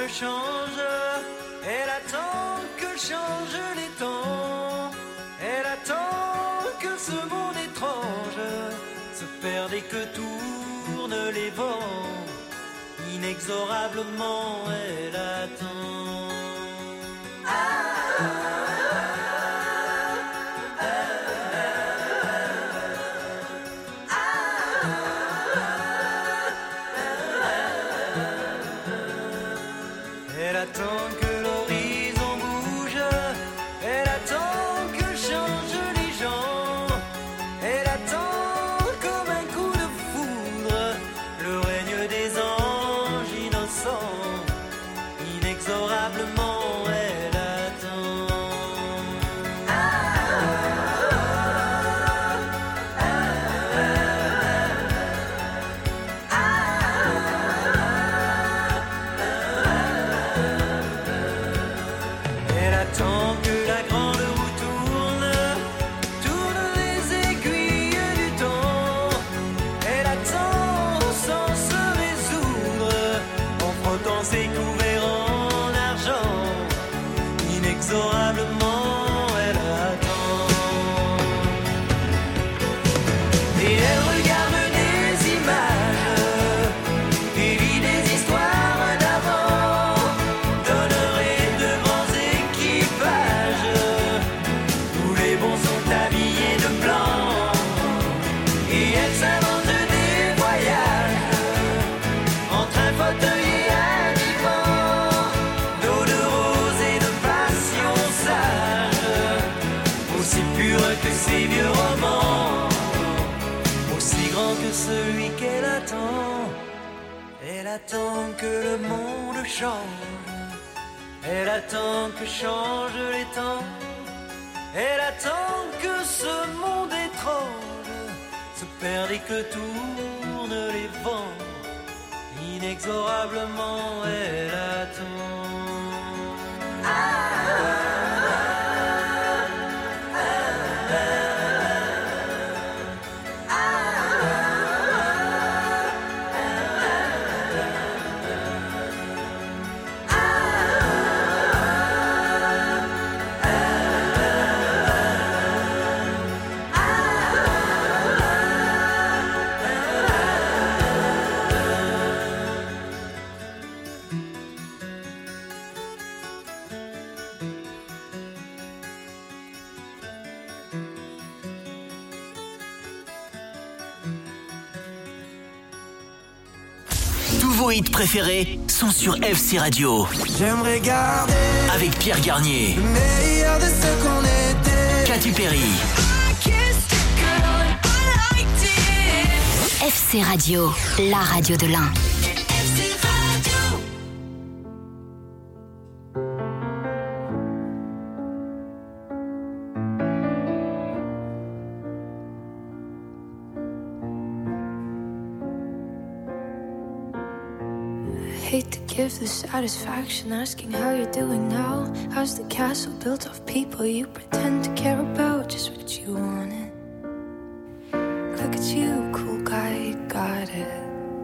monde change. Elle attend que changent les temps. Elle attend que ce monde étrange se perde et que tournent les vents. Inexorablement, elle attend. Elle attend que l'horizon bouge. Elle attend que changent les gens. Elle attend comme un coup de foudre le règne des anges innocents. Inexorablement, elle attend. Elle attend que la grande roue tourne les aiguilles du temps. Elle attend sans se résoudre, en frottant ses couverts en argent. Inexorablement, elle attend. Et elle regarde des images et lit des histoires d'avant. D'honneur de grands équipages, où les bons sont habillés de blanc. Et elle s'invente des voyages entre un fauteuil et un divan. D'eau de rose et de passion sage, aussi pure que ces vieux romans, aussi grand que celui qu'elle attend. Elle attend que le monde change. Elle attend que changent les temps. Elle attend que ce monde étrange se perde et que tournent les vents. Inexorablement, elle attend. Tous vos hits préférés sont sur FC Radio. J'aimerais garder Avec Pierre Garnier, le meilleur de ce qu'on était. Katy Perry, FC Radio, la radio de l'Ain. Hate to give the satisfaction asking how you're doing now. How's the castle built of people you pretend to care about? Just what you wanted. Look at you, cool guy, you got it.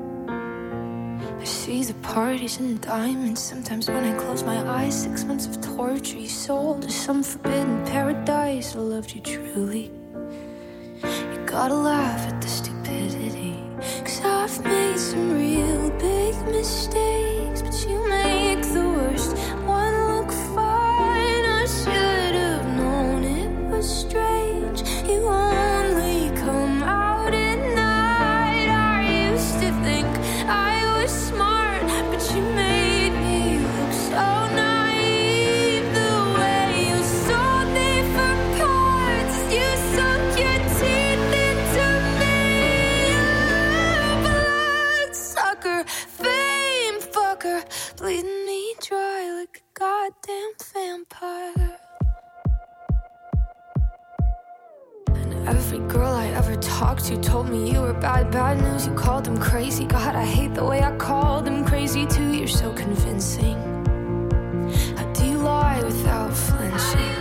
I see the parties and diamonds. Sometimes when I close my eyes, 6 months of torture you sold to some forbidden paradise. I loved you truly. You gotta laugh at the stupidity, 'cause I've made some real big mistakes, but you make the worst one look fine. I should have known it was strange. You only come out at night. I used to think I was smart, but you made me look so naive. The way you sold me for cards as you sunk your teeth into me. Bloodsucker, fame fucker, bleeding me dry like a goddamn vampire. And every girl I ever talked to told me you were bad, bad news. You called them crazy. God, I hate the way I called them crazy too. You're so convincing. How do you lie without flinching?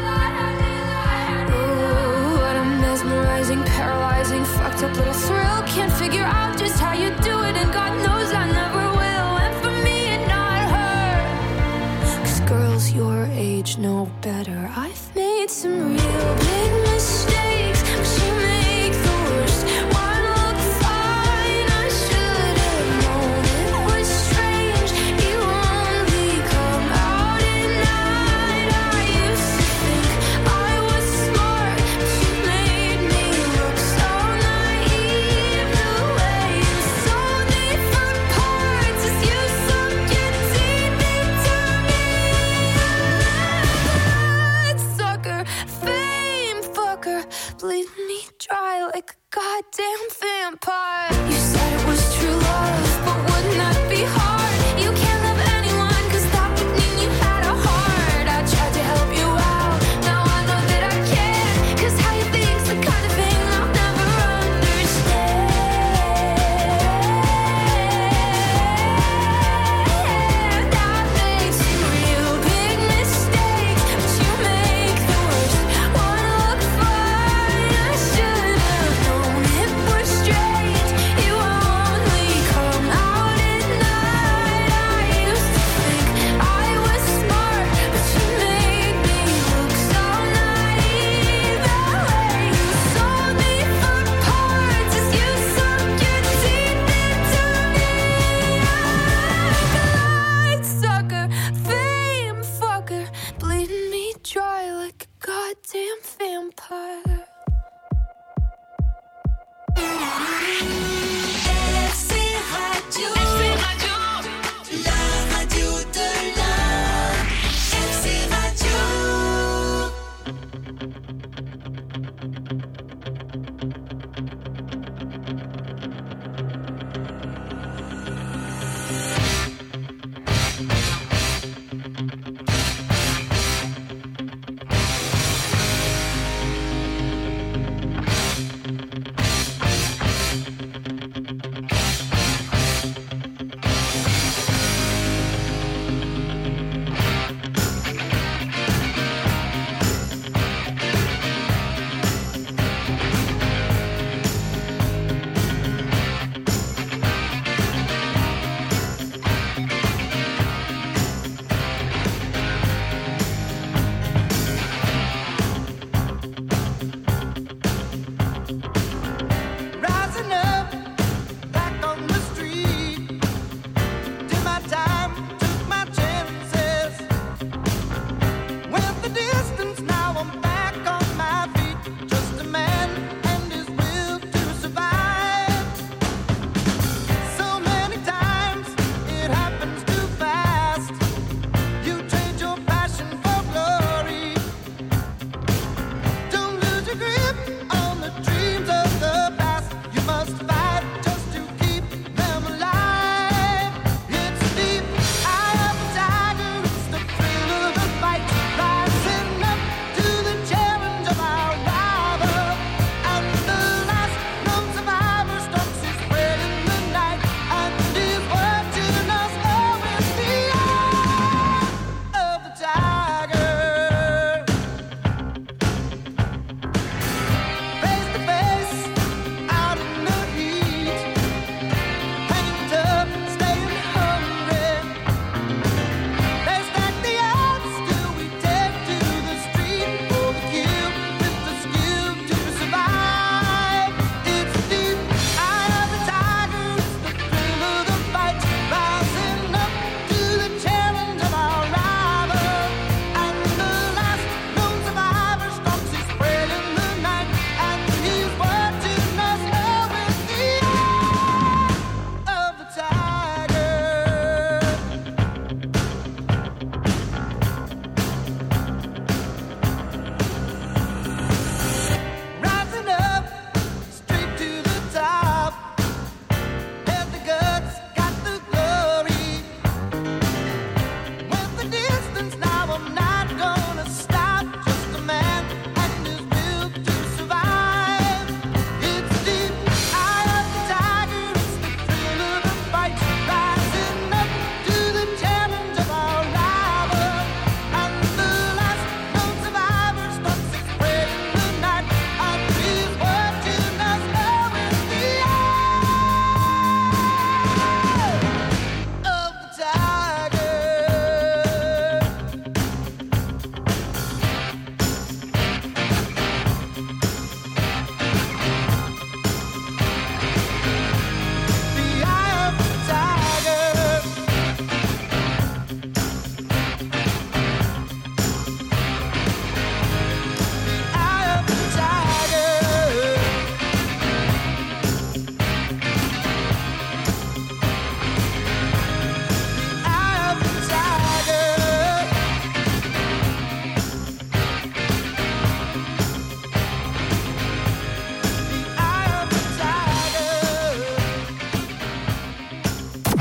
Oh, what a mesmerizing, paralyzing, fucked up little thrill. Can't figure out just how you do it, and God knows I never will. And for me and not her, girls your age know better. I've made some real big mistakes, but you make the worst one look fine. I should have known it was strange. You only come out at night. I used to think I was smart, but you made me look so naive. The way you sold me for parts as you sunk your teeth into me. Sucker, fame fucker, bleed me dry like a goddamn vampire. You said it was true love, but wouldn't that be hard? You can't love anyone, cause that would mean you had a heart. I tried to help you out, now I know that I can't, cause how you think's the kind of thing I'll never understand. I've made some real big mistakes, but you make the worst one look fine. I should have known it was strange.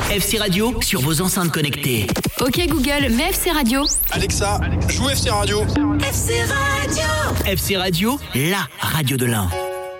FC Radio sur vos enceintes connectées. Ok Google, mets FC Radio. Alexa, joue FC Radio. FC Radio. FC Radio, la radio de l'Ain.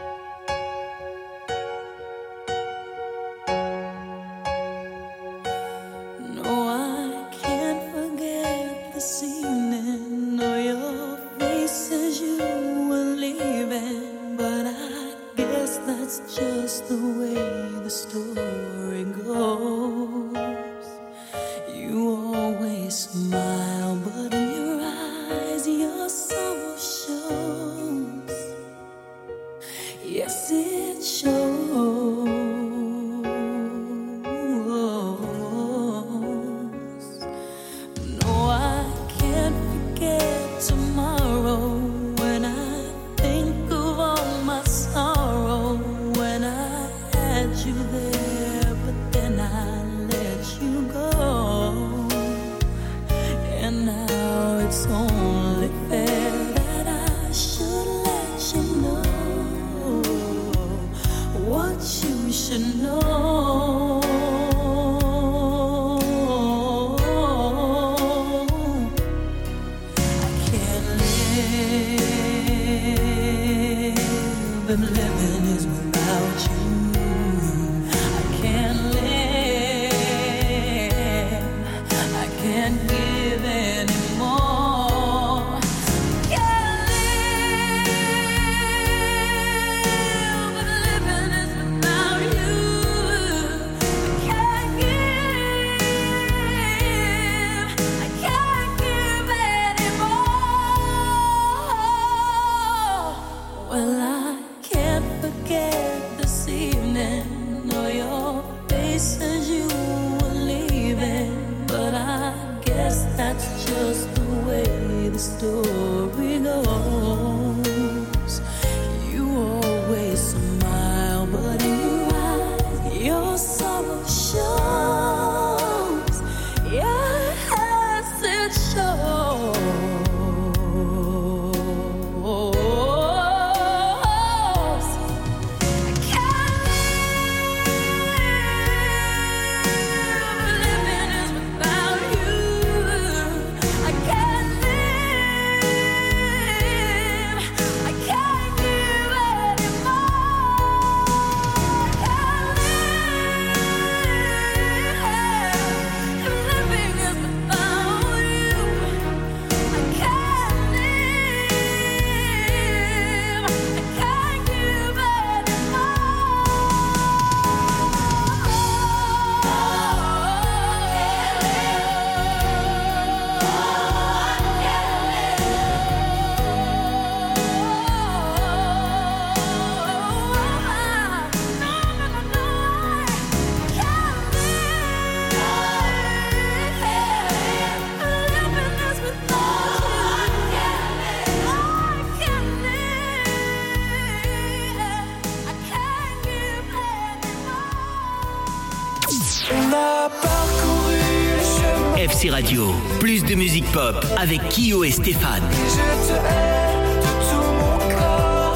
FC Radio, plus de musique pop avec Kyo et Stéphane. Je te hais de tout mon corps.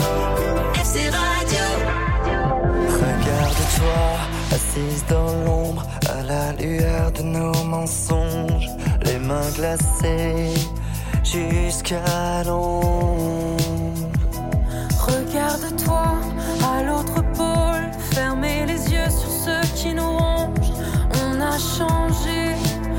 FC Radio. Regarde-toi, assise dans l'ombre, à la lueur de nos mensonges, les mains glacées jusqu'à l'ombre. Regarde-toi à l'autre pôle, fermez les yeux sur ceux qui nous rongent. On a changé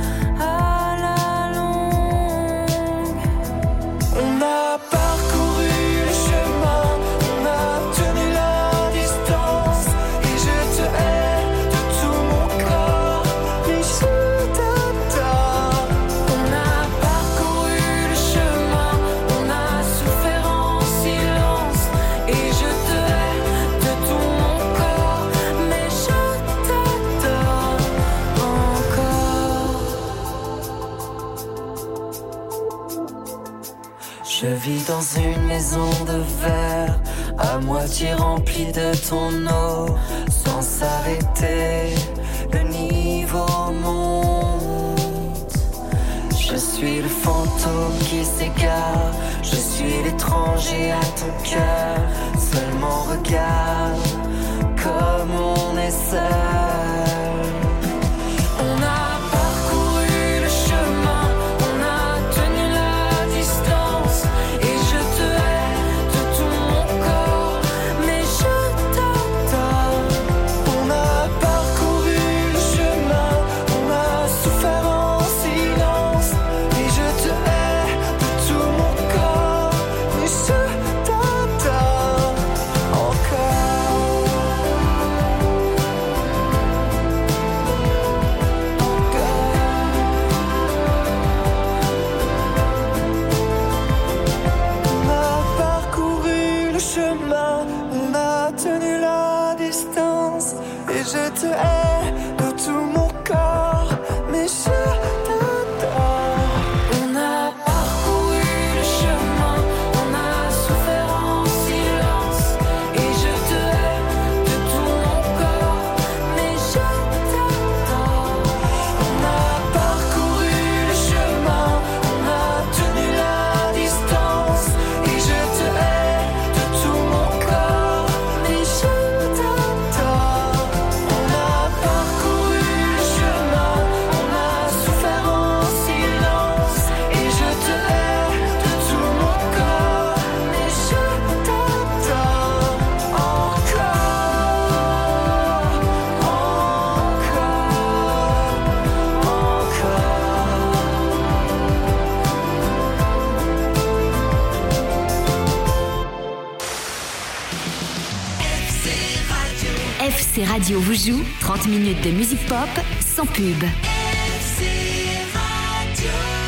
à la longue. On a parcouru le chemin, on a tenu la distance, et je te hais de tout mon corps, et je t'adore. On a parcouru le chemin, on a souffert en silence, et je te hais de tout mon corps, mais je t'adore encore. Je vis dans une maison de verre, à moitié remplie de ton eau, sans s'arrêter, le niveau monte. Je suis le fantôme qui s'égare, je suis l'étranger à ton cœur. Seulement regarde comme on est seul. FC Radio vous joue 30 minutes de musique pop sans pub. FC Radio.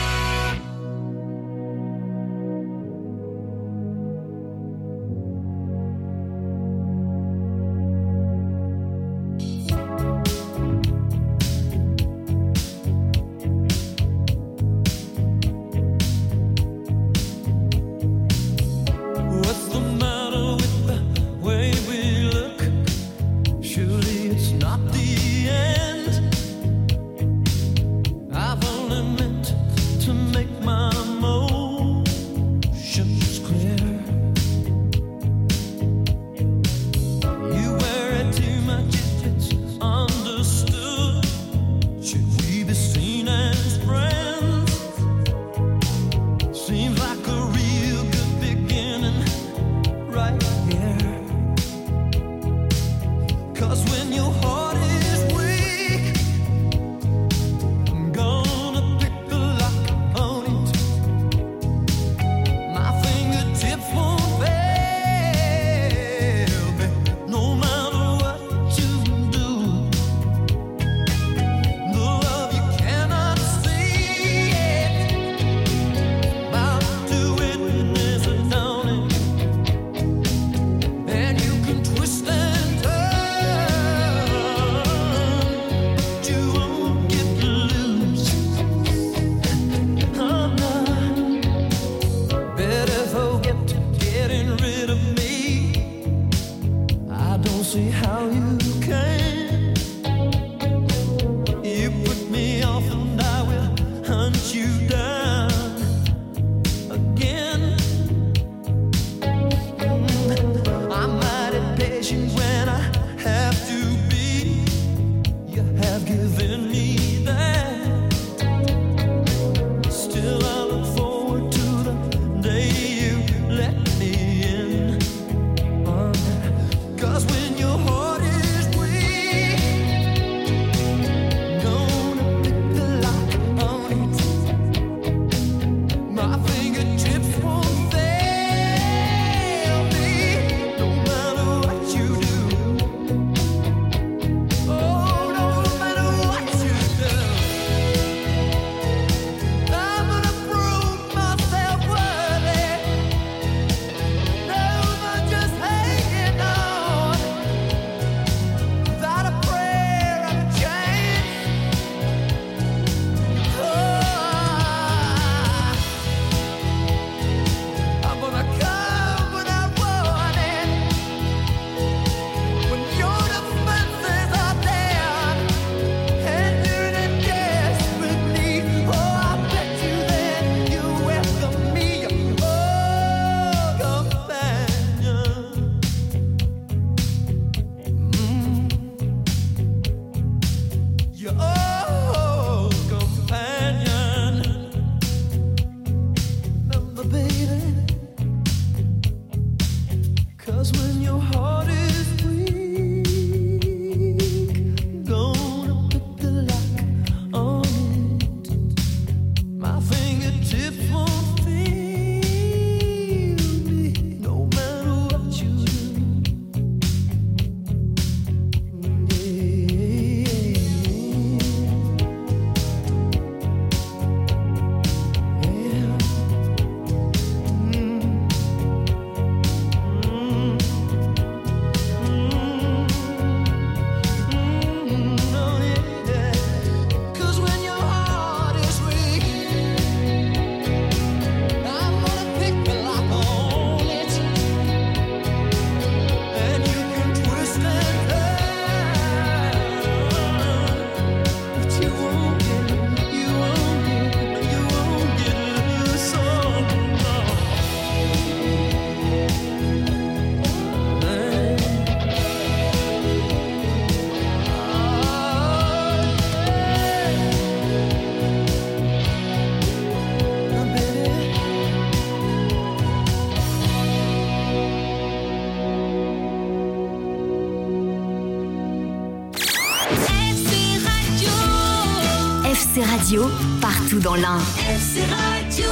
FC Radio, partout dans l'Ain. FC Radio.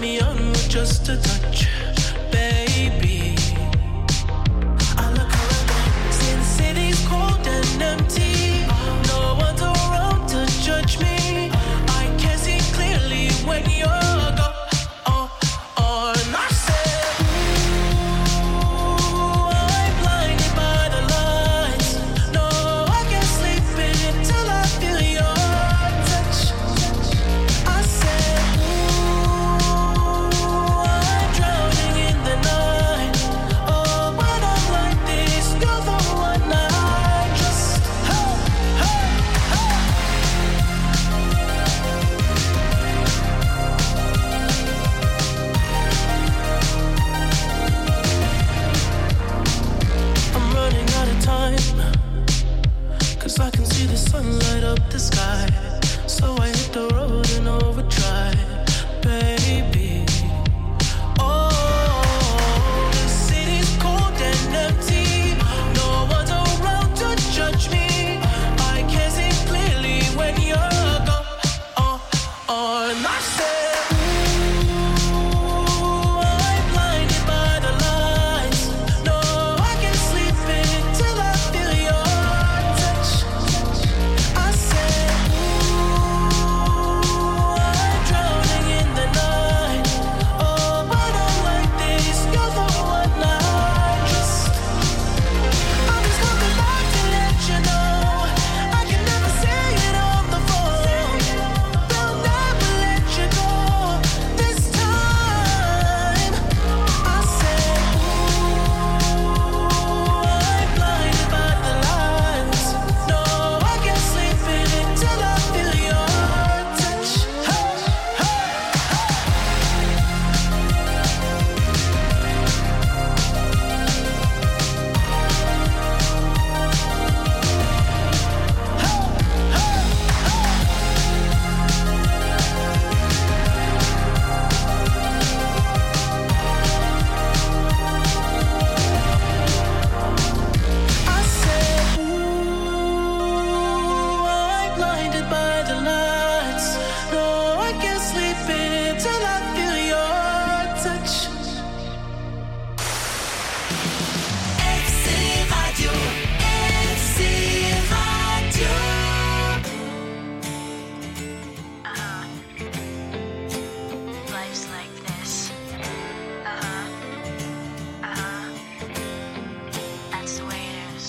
me on with just a touch, baby. I look around, see the city's cold and empty. No one's around to judge me. I can see clearly when you're gone. And I said, ooh, I'm blinded by the lights. No, I can't sleep until I feel your touch. I said, ooh, I'm drowning in the night. Oh, when I'm like this, you're the one I just, hey, hey, hey. I'm running out of time, 'cause I can see the sun light up the sky. So I hit the road in overdrive, baby. Oh, the city's cold and empty. No one's around to judge me. I can see clearly when you're gone. And I said, ooh, I'm blinded by the lights. No, I can't sleep until I feel your touch. I said, ooh, I'm drowning in the night. Oh, when I'm like this, you're the one I just. I'm just coming back to let you know I can never say it on the phone. They'll never let you go this time. I said, ooh, I'm blinded by the lights. No, I can't sleep until I feel your touch. Hey, hey, I said, ooh, I'm blinded by the lights. No, I can't sleep until I feel your touch. FC Radio, FC Radio. Life's like this. That's the way it is.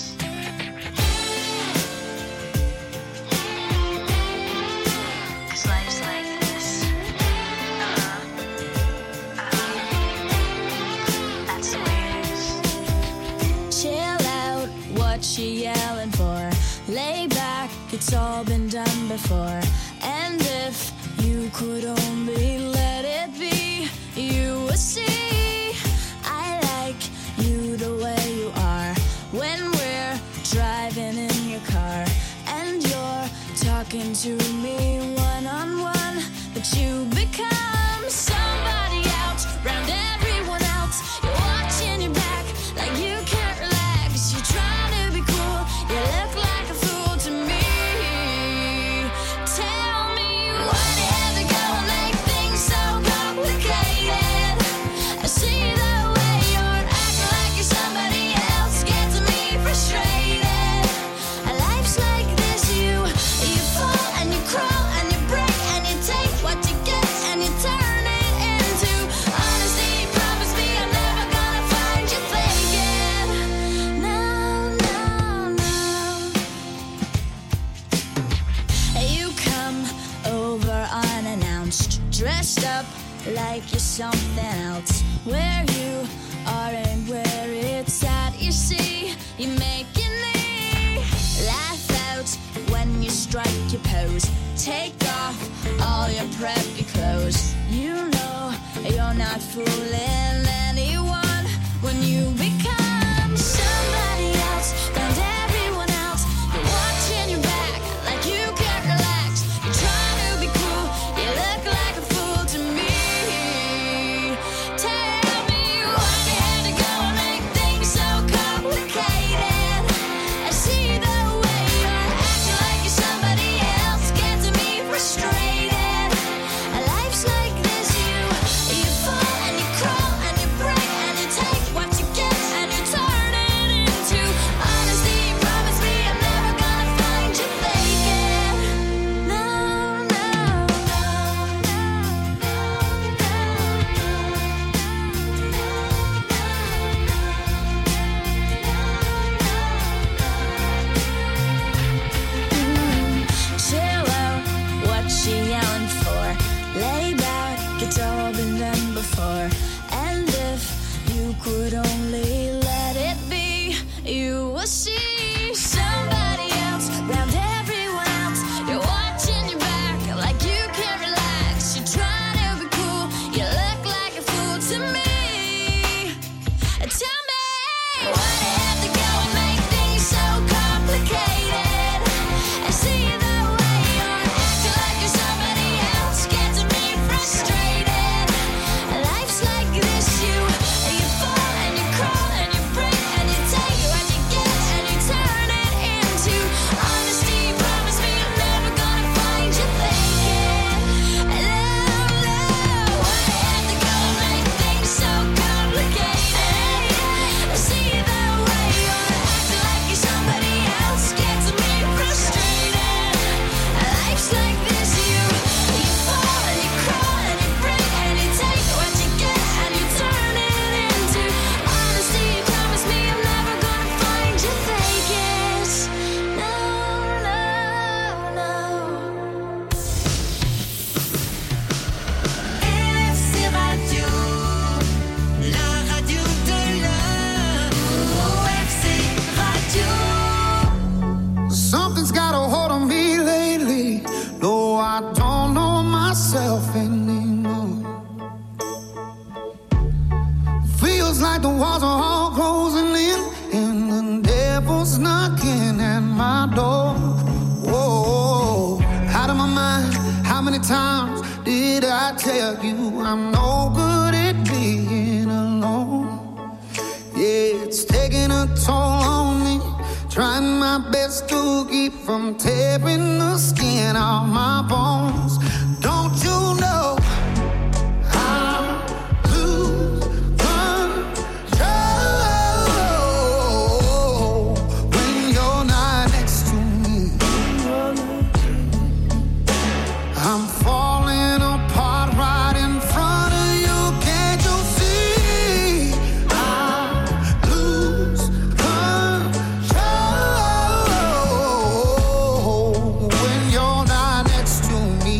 'Cause life's like this. That's the way it is. Chill out, what you yelling for? Lay back, it's all been done before. And if you could only let it be, you would see I like you the way you are. When we're driving in your car and you're talking to me one-on-one, but you become somebody else round everyone else. You're watching your back like you can't relax. You're trying to be cool, you look like a fool to me. Tell me why do you have to go and make things so complicated? I see the way you're acting like you're somebody else, gets me frustrated. Life's like this, you fall and you crawl and you break and you take what you get and you turn it into honesty. Promise me I'm never gonna find you faking. No, no, no. You come over unannounced, dressed up like you're something else. Where you are and where it's at, you see, you make your knee laugh out when you strike your pose. Take off all your preppy clothes. You know you're not fooling anyone when you become somebody else round everyone else. You're watching your back like you can't relax. You're trying to be cool, you look like a fool to me. Tell me why you had to go and make things so complicated. I see the way you're acting like you're somebody else, gets me frustrated. Life's like this, you before. And if you could only let it be, you will see somebody else round everyone else. You're watching your back like you can't relax. You're trying to be cool, you look like a fool to me. Tell me, why do you have to go and make things so complicated? And see the way you're acting like you're somebody else, getting me frustrated. Life's like this, you fall and you crawl and you break and you take what you get and you turn it into honesty. Promise me you're never gonna find your thinking. No, why do you have to go and make things so complicated? See the way you're acting like you're somebody else, gets me frustrated. Life's like this, you fall and you crawl and you break and you take what you get and you turn it into honesty. Promise me I'm never gonna find you fakest. No, no, no. FC Radio, la radio de l'heure. FC Radio. Something's got a hold on me lately. No, I don't know myself anymore. Feels like the walls are all closing in, and the devil's knocking at my door. Whoa, out of my mind. How many times did I tell you I'm no good at being alone? Yeah, it's taking a toll on me. Trying my best to keep from tearing the skin off my bones. Don't you know I lose control when you're not next to me? I'm falling apart right in front of you. Can't you see? I lose control when you're not next to me.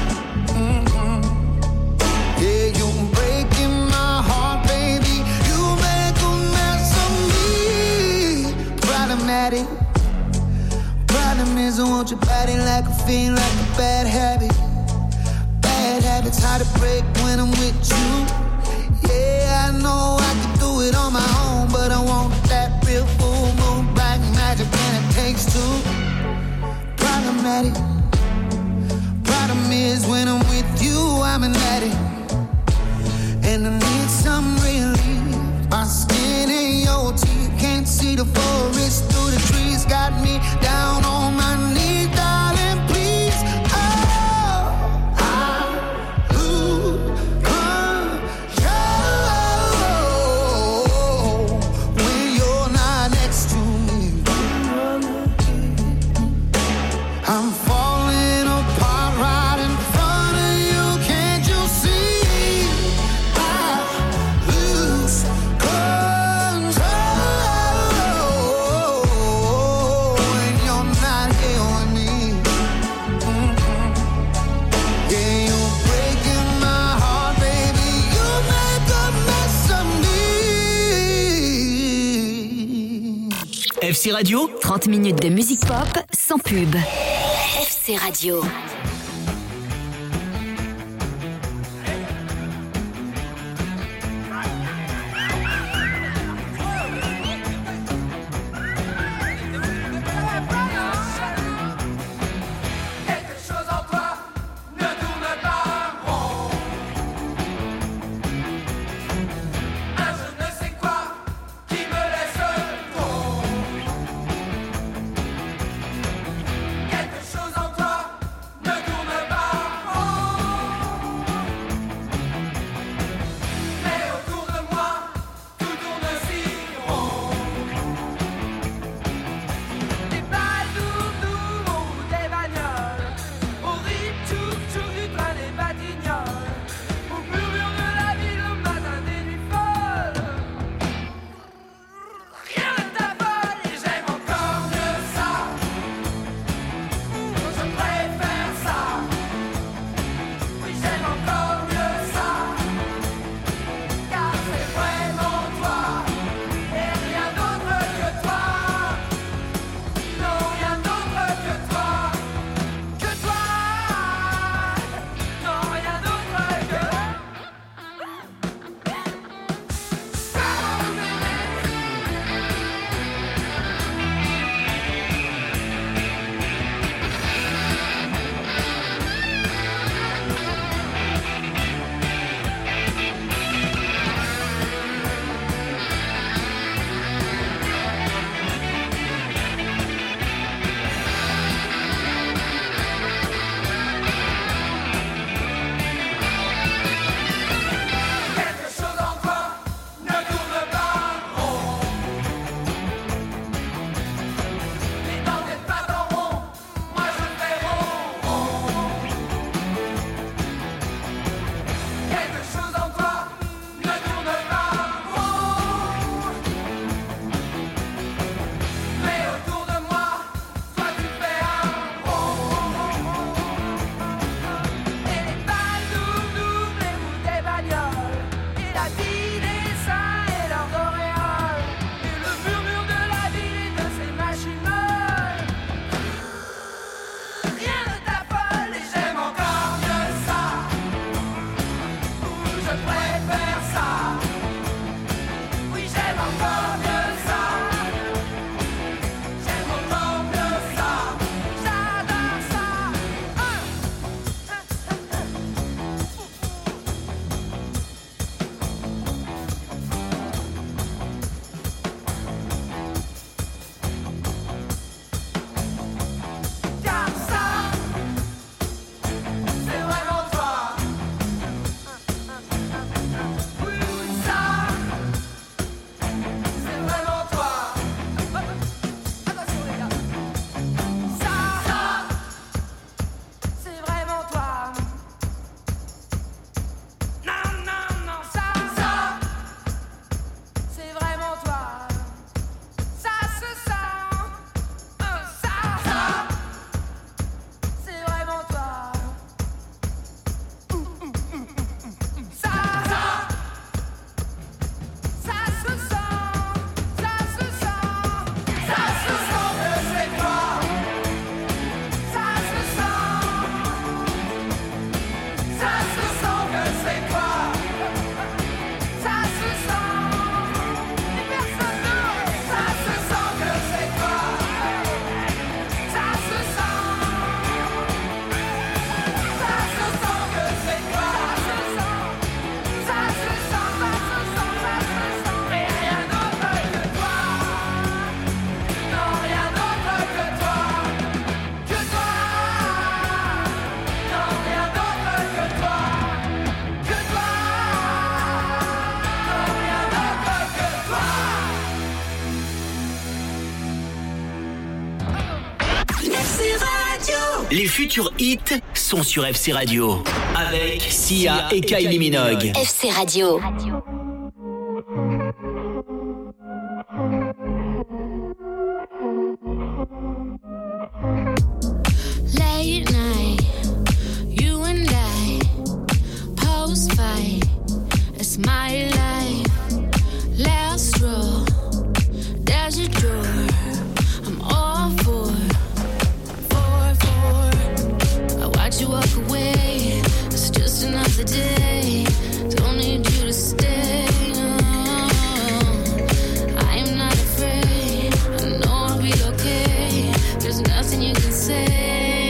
Yeah, you're breaking my heart, baby. You make a mess of me. Problematic. Problem is I want your body like a fiend, like a bad habit. Bad habits hard to break when I'm with you. Yeah, I know I can do it on my own, but I want that real full moon black magic, and it takes two. Problematic. Problem is when I'm with you, I'm an addict, and I need some relief. My skin and your teeth, can't see the forest through the trees. Got me down on my knees, darling, please. Oh, I lose control when you're not next to me. I'm falling apart right in front of you. Can't you see? I lose control when you're not here with me. Yeah, you're breaking my heart, baby. You make a mess of me. FC Radio, 30 minutes de musique pop sans pub. FC Radio. Quelque chose en toi ne tourne pas rond. Un je ne sais quoi qui me laisse tomber. Quelque chose en toi Les futurs hits sont sur FC Radio. Avec Sia et Kylie Minogue. FC Radio. Late night, you and I, post-fight, it's my life. Last row, there's a door, I'm all for. I watch you walk away, it's just another day, don't need you to stay. I am not afraid, I know I'll be okay, there's nothing you can say.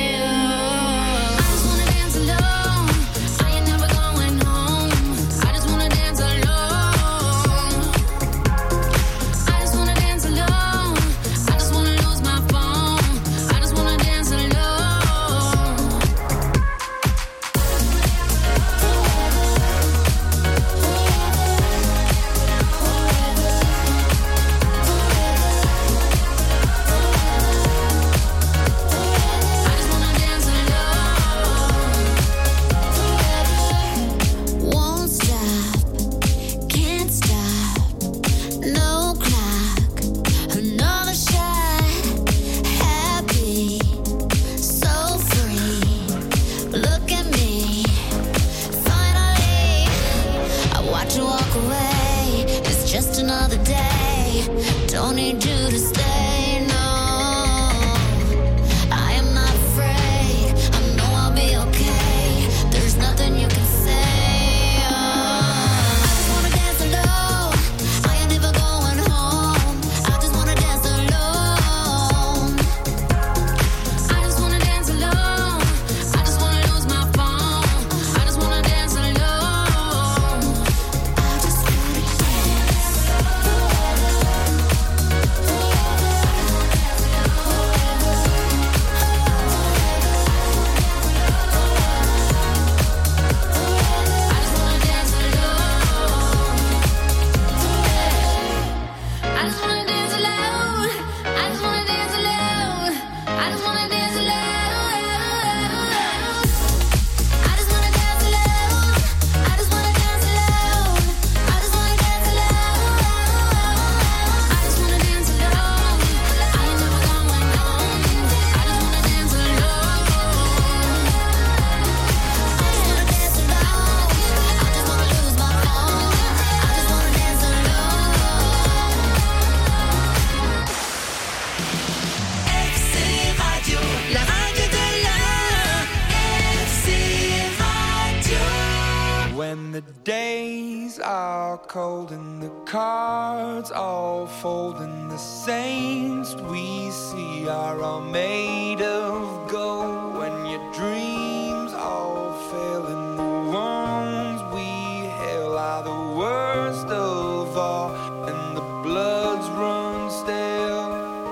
Cold and the cards all fold and the saints we see are all made of gold. When your dreams all fail and the ones we hail are the worst of all and the bloods run stale.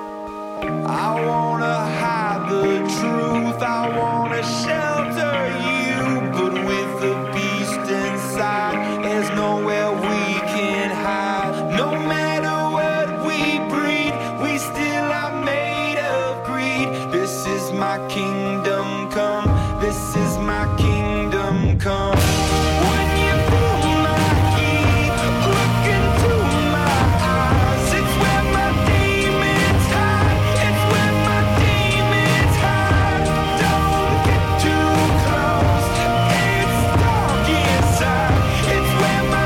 I wanna hide the truth, I wanna shelter you, but with the beast inside there's nowhere we can hide. No matter what we breed, we still are made of greed. This is my kingdom come, this is my kingdom come. When you pull my key, look into my eyes, it's where my demons hide, it's where my demons hide. Don't get too close, it's dark inside, it's where my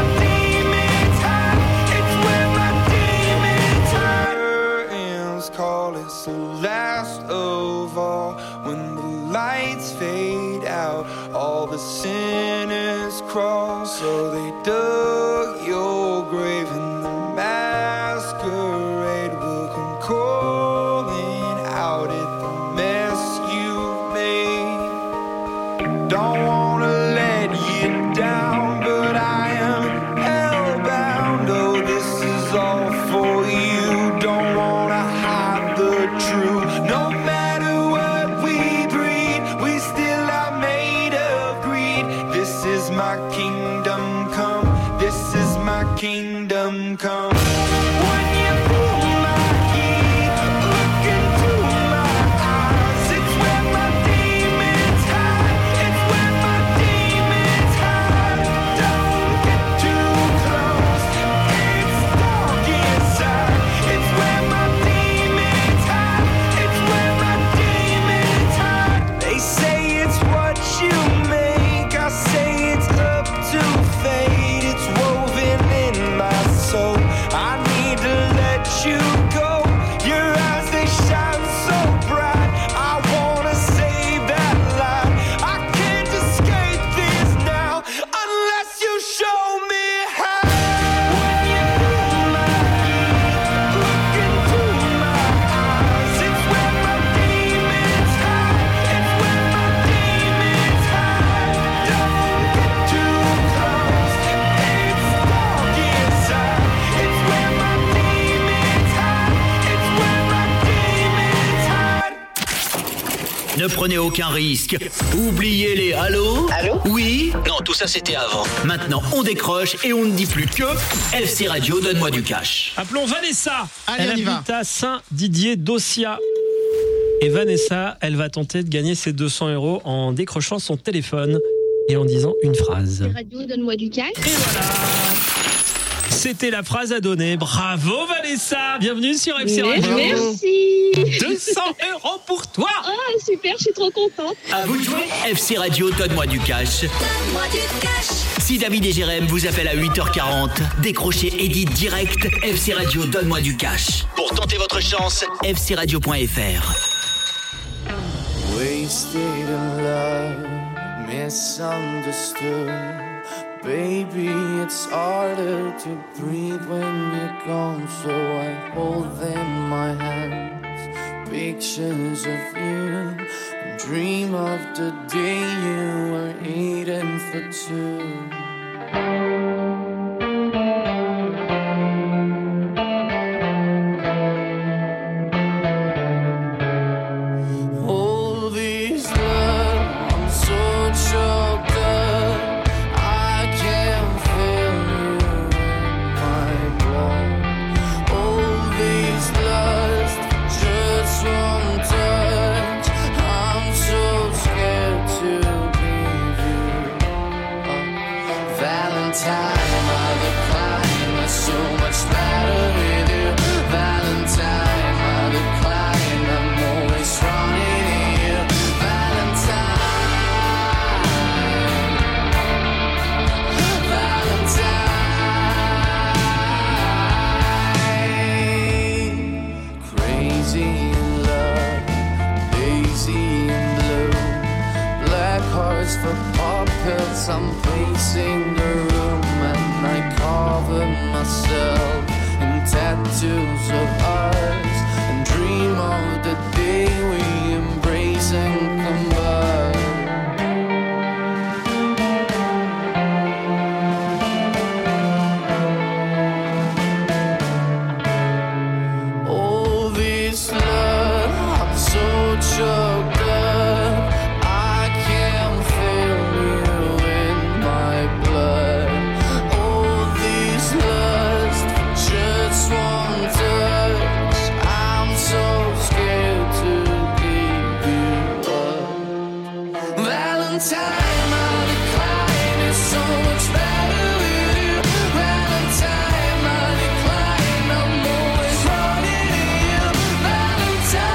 call, it's the last of all. When the lights fade out, all the sinners crawl. So they dug your grave and the masquerade will come calling out at the mess you've made. Don't wanna let you down, but I am hellbound. Oh, this is all for you. Don't wanna hide the truth. No matter what we breed, we still are made of greed. This is my kingdom come, this is my kingdom come. When you pull my key, look into my eyes, it's where my demons Ne prenez aucun risque. Oubliez-les. Allô ? Oui ? Non, tout ça c'était avant. Maintenant, on décroche et on ne dit plus que FC Radio, donne-moi du cash. Appelons Vanessa. Allez, Elle on y va. habite à Saint-Didier-d'Ossia. Et Vanessa, elle va tenter de gagner ses 200 € en décrochant son téléphone et en disant une phrase. Radio, donne-moi du cash. Et voilà. C'était la phrase à donner. Bravo Vanessa. Bienvenue sur FC Radio. Merci. 200 € pour toi. Oh, super, je suis trop contente. À vous de jouer. FC Radio, donne-moi du cash. Donne-moi du cash. Si David et Jérém vous appellent à 8h40, décrochez et dites direct FC Radio, donne-moi du cash. Pour tenter votre chance, fcradio.fr. Wasted in love, misunderstood. Baby, it's harder to breathe when you're gone, so I hold them in my hands. Pictures of you, and dream of the day you were eating for two. All this love, I'm so choked up. I can't feel you in my blood. All this lust, just one touch. I'm so scared to give you up. Valentine, I decline. It's so much better with you. Valentine, I decline. I'm always running here. Valentine. Crazy in love, lazy in blue. Black hearts for puppets. I'm pacing the room and I cover myself in tattoos of ours and dream of the day we embrace and combine. All this love, I'm so choked up. I can't feel you in my blood. All this lust, just one touch. I'm so scared to give you up. Valentine, I decline. It's so much better with you. Valentine, I decline. I'm always running here. Valentine,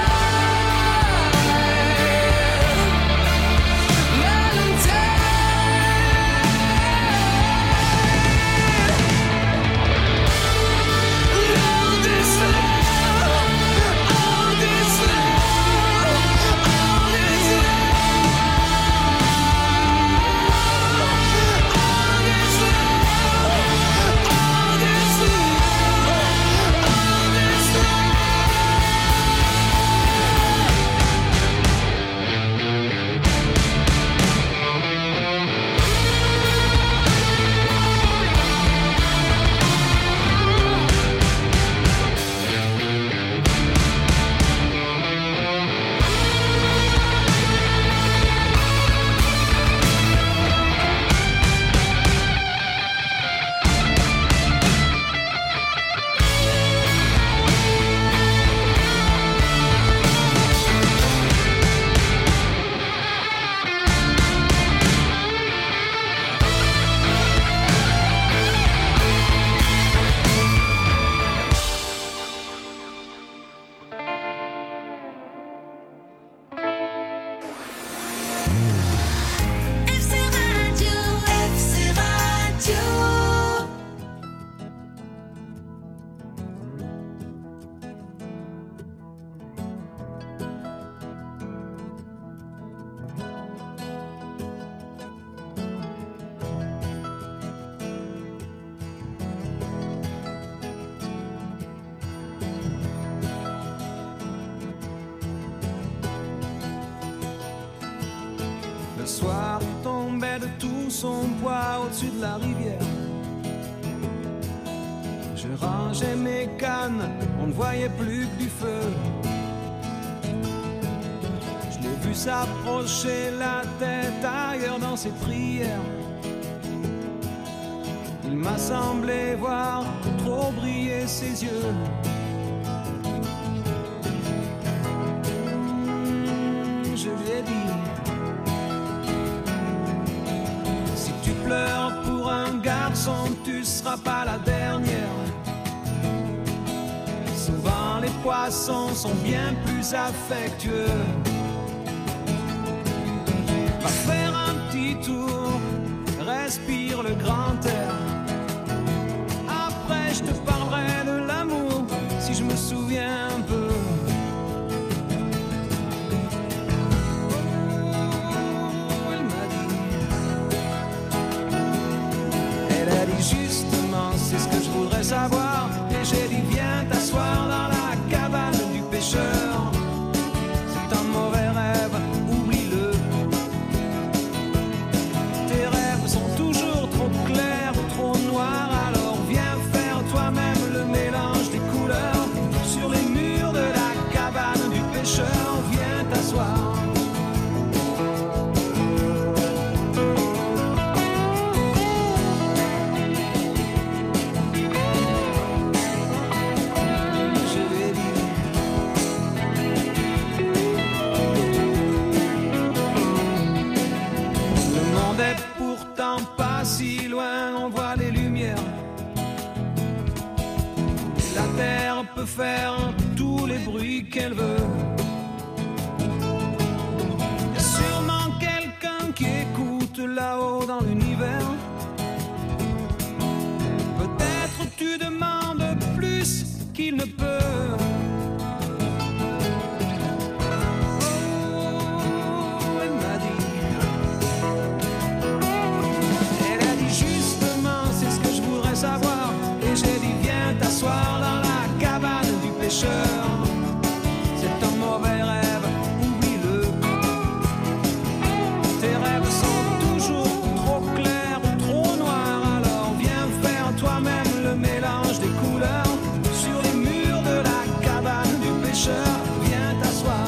all this love, all this love, all this Le soir tombait de tout son poids au-dessus de la rivière. Je rangeais mes cannes, on ne voyait plus que du feu. Je l'ai vu s'approcher la tête ailleurs dans ses prières. Il m'a semblé voir trop briller ses yeux. Je lui ai dit: si tu pleures pour un garçon, tu seras pas la dernière. Souvent les poissons sont bien plus affectueux. Va faire un petit tour, respire le grand air. Après je te parlerai de l'amour, si je me souviens un peu. Justement, c'est ce que je voudrais savoir. Et j'ai dit: viens t'asseoir dans la cabane du pêcheur. C'est un mauvais rêve, oublie-le. Tes rêves sont toujours trop clairs ou trop noirs. Alors viens faire toi-même le mélange des couleurs. Sur les murs de la cabane du pêcheur, viens t'asseoir. Si loin on voit les lumières. La terre peut faire tous les bruits qu'elle veut. Y a sûrement quelqu'un qui écoute là-haut dans l'univers. Peut-être tu demandes plus qu'il ne peut. Savoir. Et j'ai dit: viens t'asseoir dans la cabane du pêcheur. C'est un mauvais rêve, oublie-le. Tes rêves sont toujours trop clairs ou trop noirs. Alors viens faire toi-même le mélange des couleurs. Sur les murs de la cabane du pêcheur, viens t'asseoir.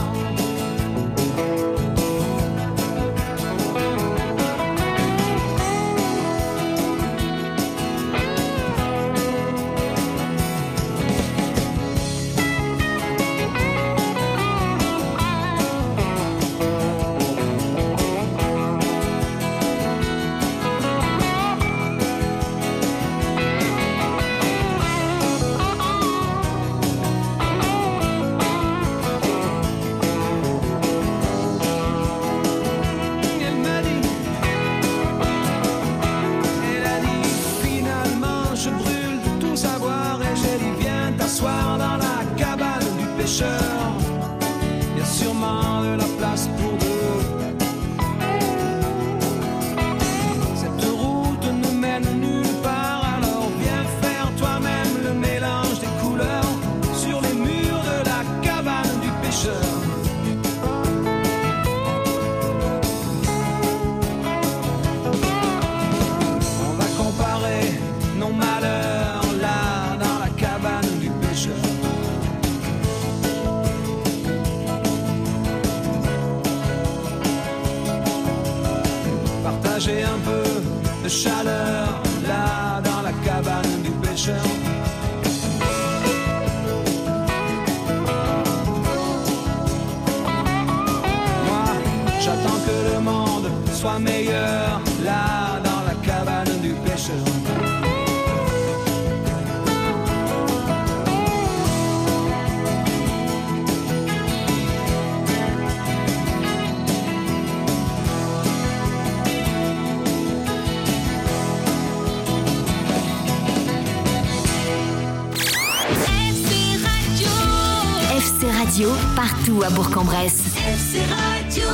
Il y a sûrement de la place pour deux. Cette route ne mène nulle part. Alors viens faire toi-même le mélange des couleurs. Sur les murs de la cabane du pêcheur. On va comparer nos malheurs là dans la cabane du pêcheur. Partager un peu de chaleur là dans la cabane du pêcheur. Moi, j'attends que le monde soit meilleur là dans la cabane du pêcheur. FC Radio, partout à Bourg-en-Bresse. FC Radio.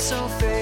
sans faire.